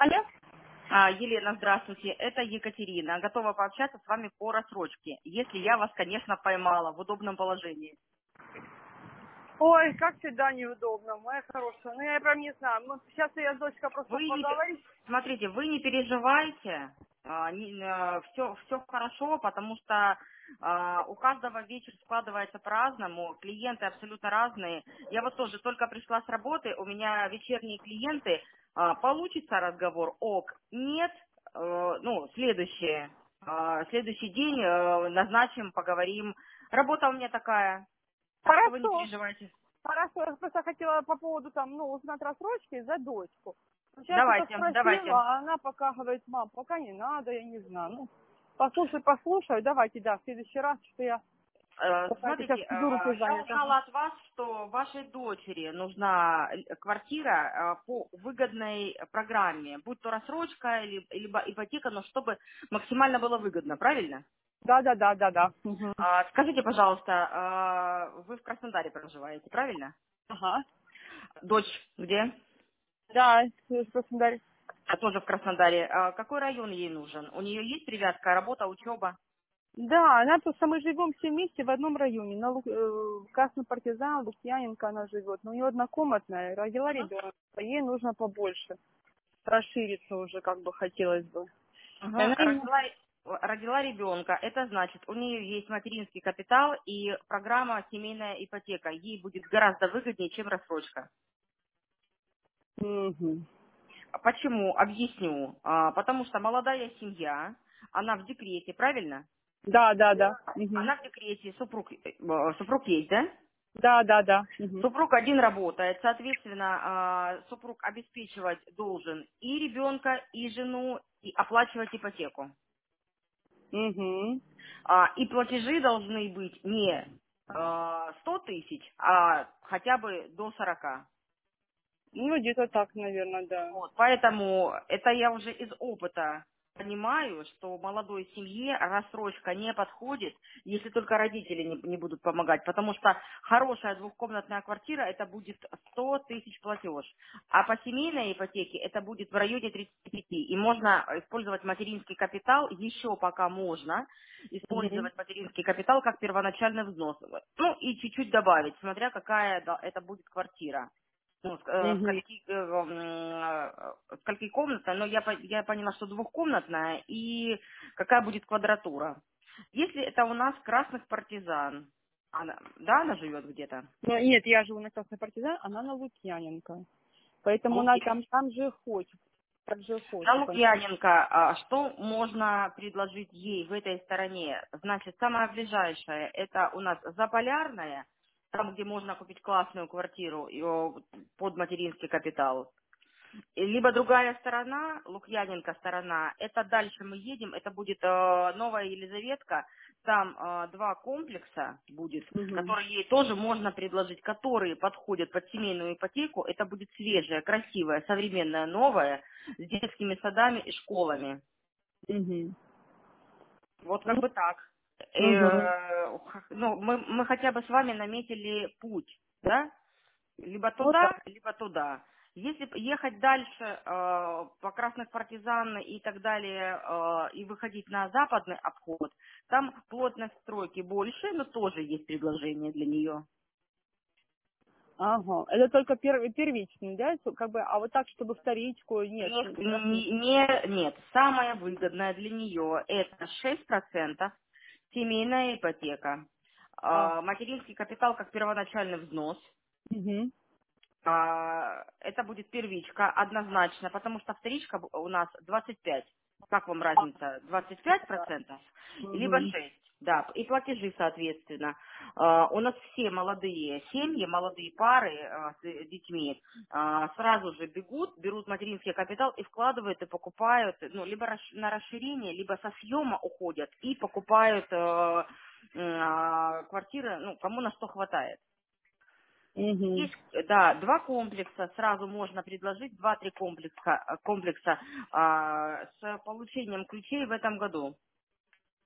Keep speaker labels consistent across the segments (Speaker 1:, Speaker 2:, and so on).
Speaker 1: Алло?
Speaker 2: Елена, здравствуйте. Это Екатерина. Готова пообщаться с вами по рассрочке, если я вас, конечно, поймала в удобном положении.
Speaker 1: Ой, как всегда неудобно, моя хорошая. Ну, я прям не знаю. Ну, сейчас я с дочкой просто
Speaker 2: Вы не,
Speaker 1: поговорю.
Speaker 2: смотрите, вы не переживайте, все хорошо, потому что у каждого вечер складывается по-разному, клиенты абсолютно разные. Я вот тоже только пришла с работы, у меня вечерние клиенты, получится разговор, ок, нет, следующий день назначим, поговорим. Работа у меня такая, так что вы не
Speaker 1: Хорошо.
Speaker 2: переживайте.
Speaker 1: Хорошо, я просто хотела по поводу там, ну, узнать рассрочки за дочку. Сейчас это
Speaker 2: Давайте.
Speaker 1: спросила, а она пока говорит, мам, пока не надо, я не знаю. Ну, послушай, давайте, да, в следующий раз, что я пока это сейчас
Speaker 2: Смотрите,
Speaker 1: иду, руки
Speaker 2: я
Speaker 1: заняты.
Speaker 2: узнала от вас, что вашей дочери нужна квартира по выгодной программе, будь то рассрочка либо ипотека, но чтобы максимально было выгодно, правильно?
Speaker 1: Да. Угу.
Speaker 2: Скажите, пожалуйста, вы в Краснодаре проживаете, правильно?
Speaker 1: Ага.
Speaker 2: Дочь где?
Speaker 1: Да, просто дарит.
Speaker 2: Тоже в Краснодаре. Какой район ей нужен? У нее есть привязка, работа, учеба?
Speaker 1: Да, она просто мы живем все вместе в одном районе. Красный партизан, Лукьяненко она живет. Но у нее однокомнатная, родила ребенка. Ей нужно побольше. Расшириться уже, как бы хотелось бы. И
Speaker 2: Мгм.
Speaker 1: она именно...
Speaker 2: Родила ребенка. Это значит, у нее есть материнский капитал и программа семейная ипотека. Ей будет гораздо выгоднее, чем рассрочка.
Speaker 1: Мгм.
Speaker 2: Почему? Объясню. Потому что молодая семья, она в декрете, правильно?
Speaker 1: Да. Мгм.
Speaker 2: Она в декрете, супруг есть, да?
Speaker 1: Да. Мгм.
Speaker 2: Супруг один работает, соответственно, супруг обеспечивать должен и ребенка, и жену, и оплачивать ипотеку.
Speaker 1: Мгм.
Speaker 2: И платежи должны быть не 100 тысяч, а хотя бы до 40.
Speaker 1: Ну, где-то так, наверное, да.
Speaker 2: Вот. Поэтому это я уже из опыта понимаю, что молодой семье рассрочка не подходит, если только родители не будут помогать, потому что хорошая двухкомнатная квартира это будет 100 тысяч платеж, а по семейной ипотеке это будет в районе 35, и можно использовать материнский капитал, еще пока можно
Speaker 1: Мгм.
Speaker 2: использовать материнский капитал как первоначальный взнос, ну и чуть-чуть добавить, смотря какая это будет квартира. Ну,
Speaker 1: Мгм.
Speaker 2: скольки комната, но я поняла, что двухкомнатная, и какая будет квадратура. Если это у нас красных партизан, она живет где-то?
Speaker 1: Ну, нет, я живу на Красный партизан, она на Лукьяненко. Поэтому она там же хочет. Так же
Speaker 2: На
Speaker 1: хочет.
Speaker 2: Лукьяненко, что можно предложить ей в этой стороне? Значит, самое ближайшее, это у нас Заполярная, там, где можно купить классную квартиру под материнский капитал. Либо другая сторона, Лукьяненко сторона, это дальше мы едем, это будет Новая Елизаветка, там два комплекса будет,
Speaker 1: Мгм.
Speaker 2: которые ей тоже можно предложить, которые подходят под семейную ипотеку, это будет свежее, красивое, современное, новое, с детскими садами и школами.
Speaker 1: Мгм.
Speaker 2: Вот как
Speaker 1: Ну,
Speaker 2: бы так.
Speaker 1: мгм.
Speaker 2: Ну, мы хотя бы с вами наметили путь, да? Либо
Speaker 1: Ну да.
Speaker 2: туда, либо туда. Если ехать дальше по Красных Партизан и так далее, и выходить на западный обход, там плотность стройки больше, но тоже есть предложение для нее.
Speaker 1: Ага. Это только первичный, да? Как бы, а вот так, чтобы вторичку, нет. Так нет.
Speaker 2: Нет, самое выгодное для нее это 6% семейная ипотека,
Speaker 1: А.
Speaker 2: материнский капитал как первоначальный взнос.
Speaker 1: Угу.
Speaker 2: Это будет первичка однозначно, потому что вторичка у нас 25. Как вам разница? 25% либо
Speaker 1: Угу.
Speaker 2: 6? Да, и платежи, соответственно. У нас все молодые семьи, молодые пары с детьми сразу же бегут, берут материнский капитал и вкладывают и покупают, ну, либо на расширение, либо со съема уходят и покупают квартиры, ну, кому на что хватает.
Speaker 1: Угу.
Speaker 2: Есть, да, два комплекса, сразу можно предложить, два-три комплекса с получением ключей в этом году.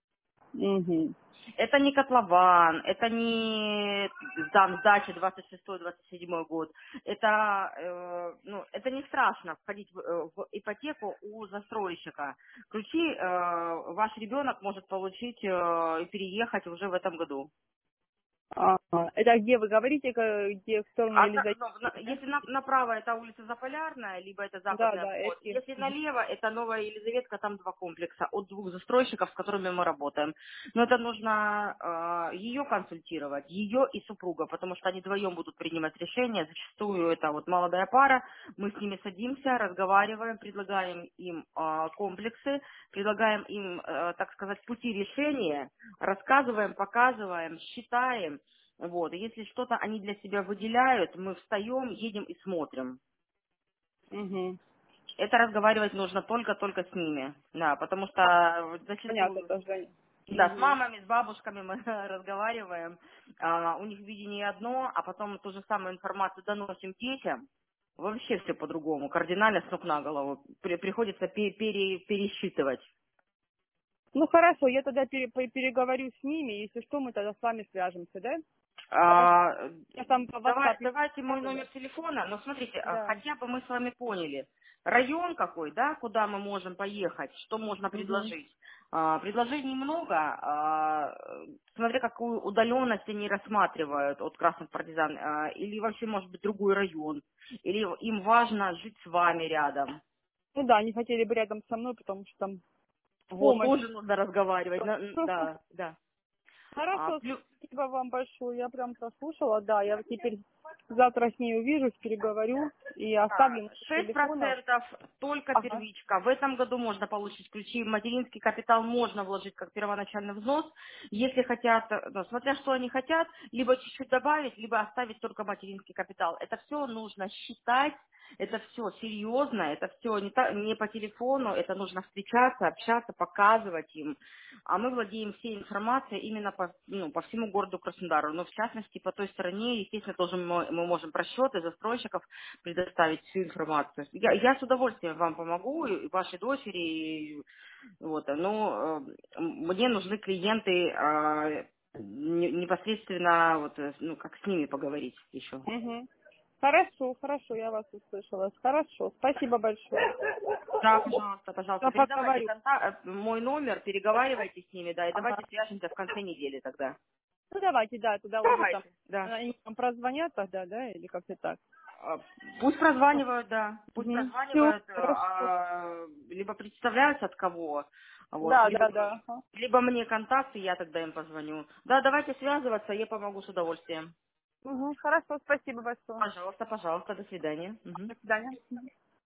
Speaker 1: Угу.
Speaker 2: Это не котлован, это не сдача 26-27 год. Это, ну, это не страшно входить в ипотеку у застройщика. Ключи ваш ребенок может получить и переехать уже в этом году.
Speaker 1: Ага. Это где вы говорите, где в сторону Елизаветы? Да?
Speaker 2: Если направо это улица Заполярная, либо это
Speaker 1: Да,
Speaker 2: западный
Speaker 1: да,
Speaker 2: обход.
Speaker 1: эти.
Speaker 2: Если налево, это Новая Елизаветка, там два комплекса от двух застройщиков, с которыми мы работаем. Но это нужно ее консультировать, ее и супруга, потому что они вдвоем будут принимать решения. Зачастую это вот молодая пара, мы с ними садимся, разговариваем, предлагаем им комплексы, предлагаем им, так сказать, пути решения, рассказываем, показываем, считаем. Вот, и если что-то они для себя выделяют, мы встаем, едем и смотрим.
Speaker 1: Угу.
Speaker 2: Это разговаривать нужно только с ними, да, потому что
Speaker 1: Понятно
Speaker 2: зачастую,
Speaker 1: тоже.
Speaker 2: да, с
Speaker 1: Угу.
Speaker 2: мамами, с бабушками мы разговариваем, у них видение одно, а потом ту же самую информацию доносим детям, вообще все по-другому, кардинально с ног на голову, приходится пересчитывать.
Speaker 1: Ну хорошо, я тогда переговорю с ними, если что, мы тогда с вами свяжемся, да? Хорошо.
Speaker 2: А,
Speaker 1: Я там по WhatsApp.
Speaker 2: Давайте мой номер телефона, но смотрите,
Speaker 1: Да.
Speaker 2: хотя бы мы с вами поняли, район какой, да, куда мы можем поехать, что можно
Speaker 1: Угу.
Speaker 2: предложить. Предложений много, смотря какую удаленность они рассматривают от Красных Партизан, или вообще, может быть, другой район, или им важно жить с вами рядом.
Speaker 1: Ну да, они хотели бы рядом со мной, потому что там
Speaker 2: Вот,
Speaker 1: помощь.
Speaker 2: тоже нужно разговаривать, да, да.
Speaker 1: Хорошо,
Speaker 2: Плюс,
Speaker 1: спасибо вам большое. Я прям прослушала, да. Я вот теперь завтра с ней увижусь, переговорю и
Speaker 2: да,
Speaker 1: оставлю номер телефона.
Speaker 2: 6% только
Speaker 1: Ага.
Speaker 2: первичка. В этом году можно получить ключи. Материнский капитал можно вложить как первоначальный взнос. Если хотят, ну, смотря что они хотят, либо чуть-чуть добавить, либо оставить только материнский капитал. Это все нужно считать, это все серьезно, это все не по телефону, это нужно встречаться, общаться, показывать им. А мы владеем всей информацией именно по всему городу Краснодару. Но в частности по той стороне, естественно, тоже мы можем просчеты застройщиков предоставить всю информацию. Я с удовольствием вам помогу, и вашей дочери, вот, но мне нужны клиенты непосредственно, вот, ну, как с ними поговорить еще.
Speaker 1: Угу. Хорошо, хорошо, я вас услышала. Хорошо, спасибо большое.
Speaker 2: Да, пожалуйста, пожалуйста,
Speaker 1: Я
Speaker 2: передавайте
Speaker 1: поговорю.
Speaker 2: мой номер, переговаривайте с ними, да, и
Speaker 1: Ага.
Speaker 2: давайте свяжемся в конце недели тогда.
Speaker 1: Ну давайте, да, тогда уже там,
Speaker 2: Давайте, да.
Speaker 1: они там прозвонят тогда, да, или как-то так.
Speaker 2: А, Пусть прозванивают, да, пусть
Speaker 1: Угу. Все,
Speaker 2: прозванивают,
Speaker 1: хорошо.
Speaker 2: либо представляются от кого, вот,
Speaker 1: Да, да, да. Ага.
Speaker 2: либо мне контакты, я тогда им позвоню. Да, давайте связываться, я помогу с удовольствием.
Speaker 1: Угу. Хорошо, спасибо большое.
Speaker 2: Пожалуйста, пожалуйста, до свидания. Мгм.
Speaker 1: До свидания. Мгм.